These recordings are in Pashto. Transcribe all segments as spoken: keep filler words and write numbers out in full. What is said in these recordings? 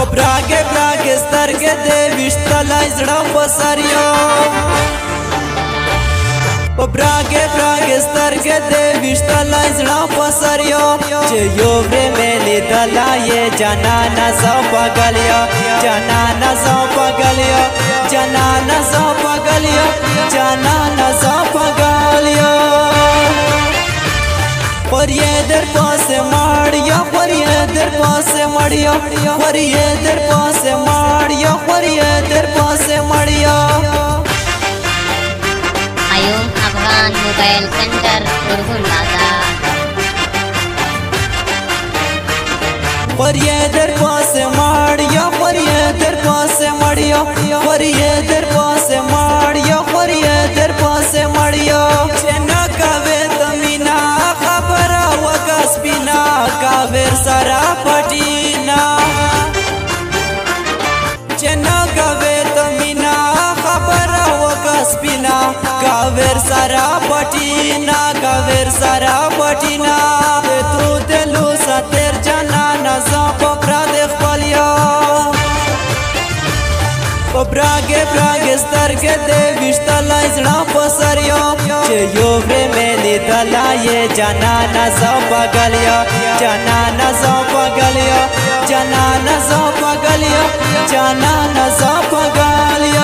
براګه براګه سترګې دې وشتلای زړه پسریو براګه براګه سترګې دې وشتلای زړه پسریو چې یو ورې مې لیدلای جانان زو پګلیو جانان زو پګلیو جانان زو پګلیو جانان زو پګلیو پر یہ در پاس ماڑیا پر یہ در پاس ماڑیا پر یہ در پاس ماڑیا پر یہ در پاس ماڑیا आयुम Afghan mobile centre Urgun बाजार पर ये दर पास माड़िया पर ये दर पास माड़िया पर ये दर पास माड़िया पर ये दर पास माड़िया चेना कावे तमीना खबर वगस बिना कावेर सारा पटीना चेना कावे तमीना खबर वगस बिना कावेर सारा पटीना कावेर सारा पटीना तू दिलू सा तेर जाना नज़ा पपरा देख पालिया पपरागे प्रागे स्तरगे दे विश्तलाई ज़ड़ा पसरिया चे योवरे मेली दलाये जाना नज़ा पगलिया जाना नज़ा पगलिया जाना नज़ा पगलिया जाना नज़ा पगलिया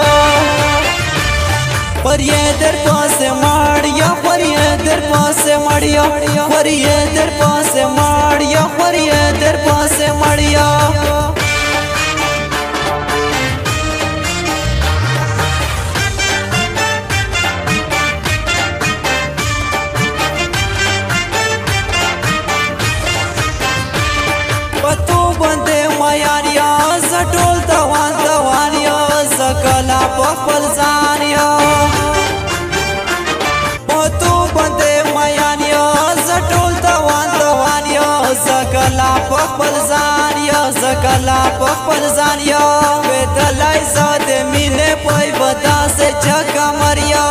पर ये दर पास माड़िया पर ये दर पास माड़िया पर ये दर पास माड़िया पर ये दर पास माड़िया पत्तू बंदे मायानिया ज़टोल तवान तवानिया ज़कला पपल जानिया زکلا پخپل زانیا زکلا پخپل زانیا بدلای زاد مینه پای ودا سے جگا مریا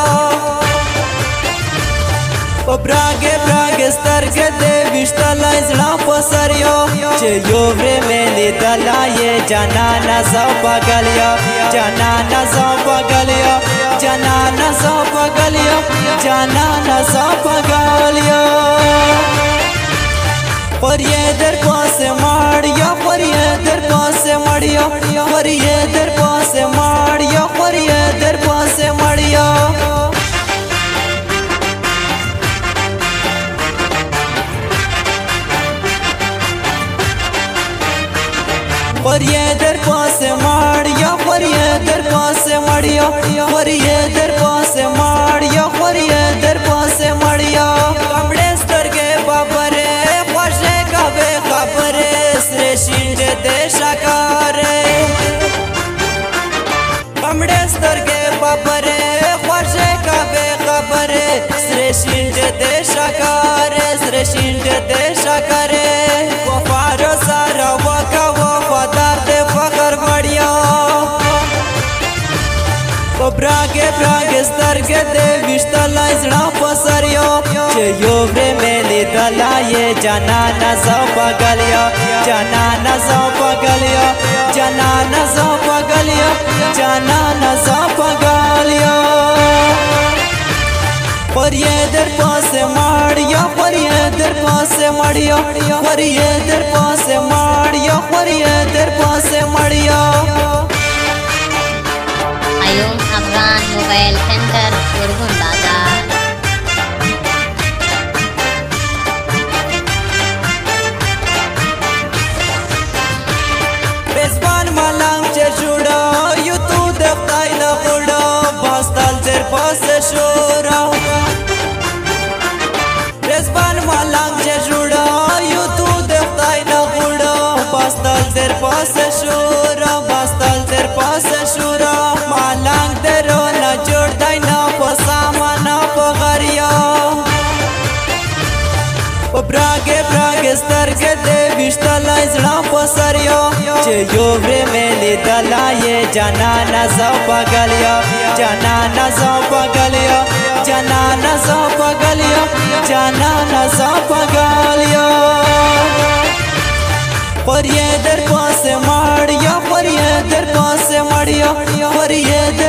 براګه براګه سترګې دې وشتلای زړه پسریو چې یو ورې مې لیدلای جانان زو پګلیو جانان زو پګلیو جانان زو پګلیو جانان زو پګلیو पर ये दर पास माड़िया पर ये दर पास माड़िया पर ये दर पास माड़िया पर ये दर पास माड़िया पर ये दर पास माड़िया पर ये दर पास माड़िया पर ये दर पास माड़िया पर ये दर पास माड़िया कमड़े स्तर के बाबरे ख्वाशे कावे खबरे श्रेष्ठ देशकारे कमड़े स्तर के बाबरे ख्वाशे कावे खबरे श्रेष्ठ देशकारे श्रेष्ठ देशकारे वफार सारा वका वफादार दे फकर बढ़िया براګه براګه سترګې دې وشتلای زړه پسریو چې یو ورې مې لیدلای جانان زو پګلیو جانان زو پګلیو جانان زو پګلیو جانان زو پګلیو पर ये दर पास माड़िया पर ये दर पास माड़िया पर ये दर पास माड़िया पर ये दर पास माड़िया आयुम अफगान मोबाइल सेंटर उर्गुन बाजार बेजबान मलांग चे जुड़ा यू तू देखताई न बुड़ा बास्ताल तेर पास शोरा बेजबान मलांग चे जुड़ा यू तू देखताई न बुड़ा बास्ताल तेर पास शोरा बास्ताल तेर पास शोरा मलांग तेरो न जोड़ताई न पसामा न पगरिया براګه براګه سترګې دې وشتلای زړه پسریو چې یو ورې مې لیدلای جانان زو پګلیو جانان زو پګلیو جانان زو پګلیو جانان زو پګلیو पर ये दर पास माड़ મળ્યો ફરીએ